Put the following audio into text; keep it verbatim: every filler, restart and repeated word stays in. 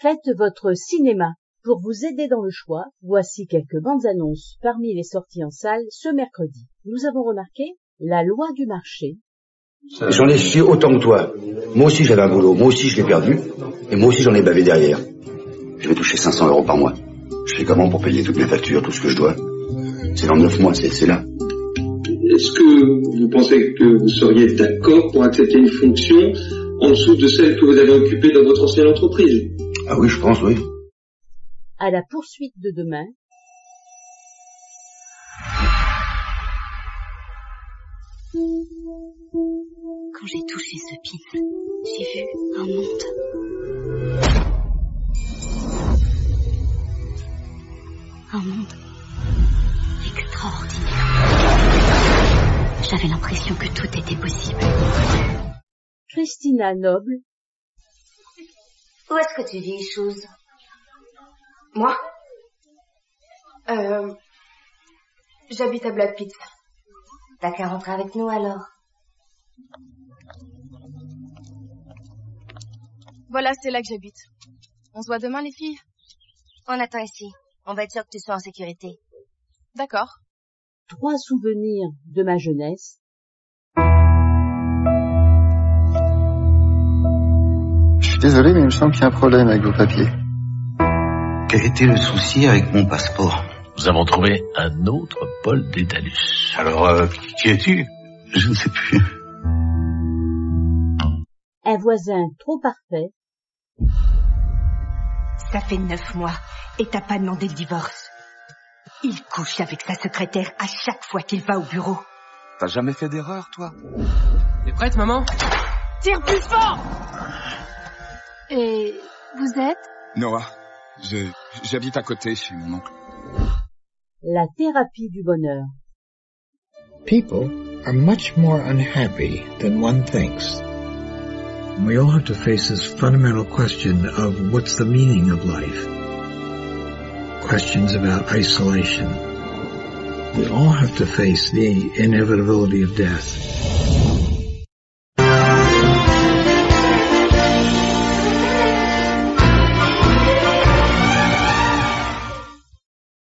Faites votre cinéma. Pour vous aider dans le choix, voici quelques bandes annonces parmi les sorties en salle ce mercredi. Nous avons remarqué La loi du marché. J'en ai chié autant que toi. Moi aussi j'avais un boulot, moi aussi je l'ai perdu, et moi aussi j'en ai bavé derrière. Je vais toucher cinq cents euros par mois. Je fais comment pour payer toutes mes factures, tout ce que je dois? C'est dans neuf mois, c'est, c'est là. Est-ce que vous pensez que vous seriez d'accord pour accepter une fonction en dessous de celle que vous avez occupée dans votre ancienne entreprise? Ah oui, je pense, oui. À la poursuite de demain. Quand j'ai touché ce pin, j'ai vu un monde. Un monde extraordinaire. J'avais l'impression que tout était possible. Christina Noble. Où est-ce que tu vis, chose? Moi euh, J'habite à Black Pit. T'as qu'à rentrer avec nous alors. Voilà, c'est là que j'habite. On se voit demain, les filles? On attend ici. On va être sûr que tu sois en sécurité. D'accord. Trois souvenirs de ma jeunesse. Je suis désolé, mais il me semble qu'il y a un problème avec vos papiers. Quel était le souci avec mon passeport? Nous avons trouvé un autre Paul Dédalus. Alors, euh, qui es-tu? Je ne sais plus. Un voisin trop parfait. Ça fait neuf mois et t'as pas demandé le divorce. Il couche avec sa secrétaire à chaque fois qu'il va au bureau. T'as jamais fait d'erreur, toi? T'es prête, maman? Tire plus fort! Et vous êtes? Noah, je, j'habite à côté chez mon oncle. La thérapie du bonheur. People are much more unhappy than one thinks. We all have to face this fundamental question of what's the meaning of life. Questions about isolation. We all have to face the inevitability of death.